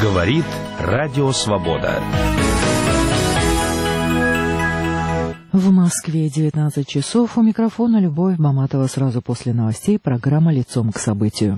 Говорит Радио Свобода. В Москве 19 часов. У микрофона Любовь Маматова. Сразу после новостей программа «Лицом к событию».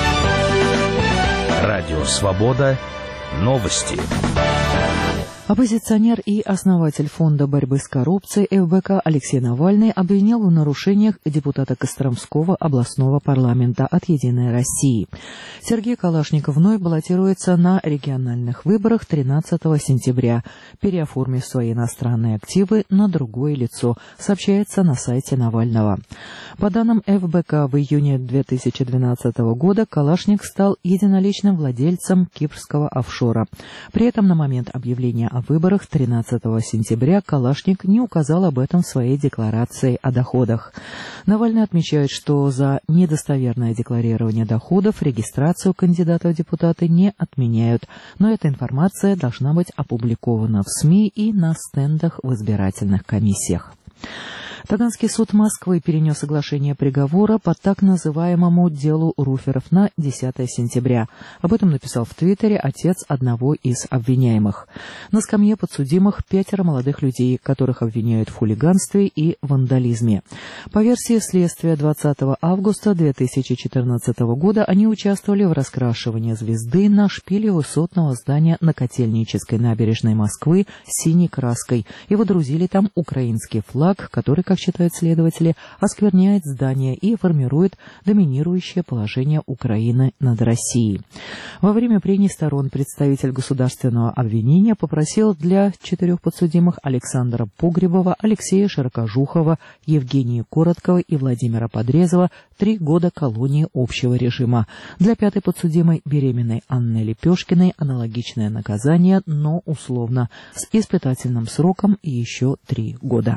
Радио Свобода. Новости. Оппозиционер и основатель Фонда борьбы с коррупцией ФБК Алексей Навальный обвинил в нарушениях депутата Костромского областного парламента от «Единой России». Сергей Калашников вновь баллотируется на региональных выборах 13 сентября, переоформив свои иностранные активы на другое лицо, сообщается на сайте Навального. По данным ФБК, в июне 2012 года Калашник стал единоличным владельцем кипрского офшора. При этом на момент объявления о выборах 13 сентября Калашник не указал об этом в своей декларации о доходах. Навальный отмечает, что за недостоверное декларирование доходов регистрацию кандидата в депутаты не отменяют, но эта информация должна быть опубликована в СМИ и на стендах в избирательных комиссиях. Таганский суд Москвы перенес соглашение приговора по так называемому делу Руферов на 10 сентября. Об этом написал в Твиттере отец одного из обвиняемых. На скамье подсудимых 5 молодых людей, которых обвиняют в хулиганстве и вандализме. По версии следствия, 20 августа 2014 года они участвовали в раскрашивании звезды на шпиле высотного здания на Котельнической набережной Москвы синей краской и водрузили там украинский флаг, который, как считают следователи, оскверняет здание и формирует доминирующее положение Украины над Россией. Во время прений сторон представитель государственного обвинения попросил для 4 подсудимых Александра Погребова, Алексея Широкожухова, Евгении Короткова и Владимира Подрезова 3 года колонии общего режима. Для 5-й подсудимой беременной Анны Лепешкиной аналогичное наказание, но условно, с испытательным сроком еще 3 года.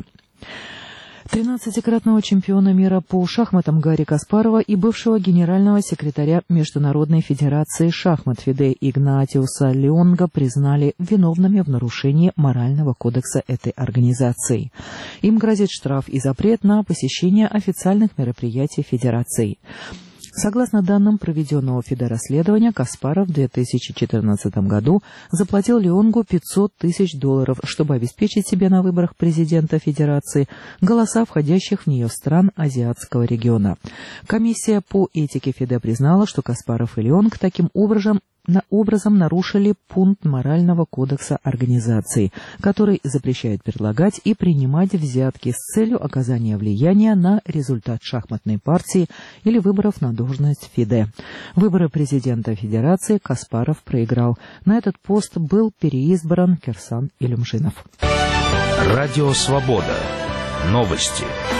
13-кратного чемпиона мира по шахматам Гарри Каспарова и бывшего генерального секретаря Международной федерации шахмат ФИДЕ Игнатиуса Леонга признали виновными в нарушении морального кодекса этой организации. Им грозит штраф и запрет на посещение официальных мероприятий федерации. Согласно данным проведенного ФИДЕ-расследования, Каспаров в 2014 году заплатил Леонгу $500 тысяч, чтобы обеспечить себе на выборах президента Федерации голоса входящих в нее стран азиатского региона. Комиссия по этике ФИДЕ признала, что Каспаров и Леонг таким образом нарушили пункт морального кодекса организации, который запрещает предлагать и принимать взятки с целью оказания влияния на результат шахматной партии или выборов на должность ФИДЕ. Выборы президента Федерации Каспаров проиграл. На этот пост был переизбран Кирсан Илюмжинов. Радио Свобода. Новости.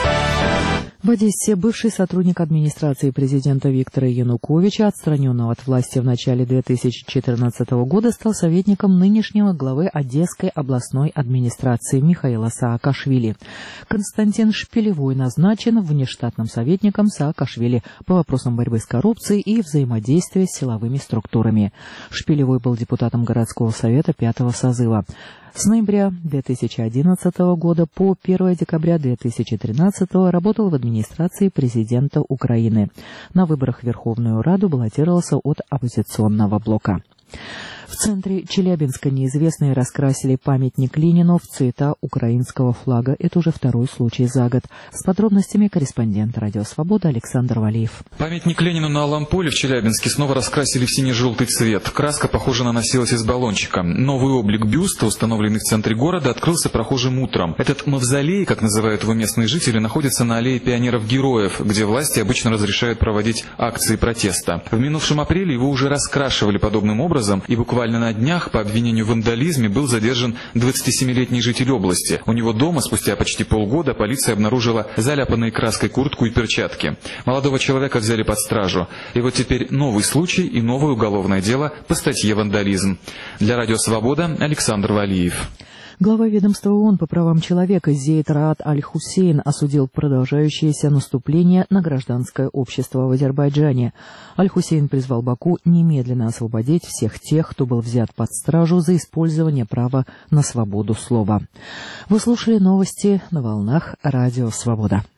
В Одессе бывший сотрудник администрации президента Виктора Януковича, отстраненного от власти в начале 2014 года, стал советником нынешнего главы Одесской областной администрации Михаила Саакашвили. Константин Шпилевой назначен внештатным советником Саакашвили по вопросам борьбы с коррупцией и взаимодействия с силовыми структурами. Шпилевой был депутатом городского совета 5-го созыва. С ноября 2011 года по 1 декабря 2013 работал в администрации президента Украины. На выборах в Верховную Раду баллотировался от оппозиционного блока. В центре Челябинска неизвестные раскрасили памятник Ленину в цвета украинского флага. Это уже 2-й случай за год. С подробностями корреспондент «Радио Свобода» Александр Валиев. Памятник Ленину на Алом поле в Челябинске снова раскрасили в сине-желтый цвет. Краска, похоже, наносилась из баллончика. Новый облик бюста, установленный в центре города, открылся прохожим утром. Этот мавзолей, как называют его местные жители, находится на аллее пионеров-героев, где власти обычно разрешают проводить акции протеста. В минувшем апреле его уже раскрашивали подобным образом, и буквально на днях по обвинению в вандализме был задержан 27-летний житель области. У него дома спустя почти полгода полиция обнаружила заляпанные краской куртку и перчатки. Молодого человека взяли под стражу. И вот теперь новый случай и новое уголовное дело по статье «Вандализм». Для Радио Свобода Александр Валиев. Глава ведомства ООН по правам человека Зейд Раат Аль-Хусейн осудил продолжающееся наступление на гражданское общество в Азербайджане. Аль-Хусейн призвал Баку немедленно освободить всех тех, кто был взят под стражу за использование права на свободу слова. Вы слушали новости на волнах Радио Свобода.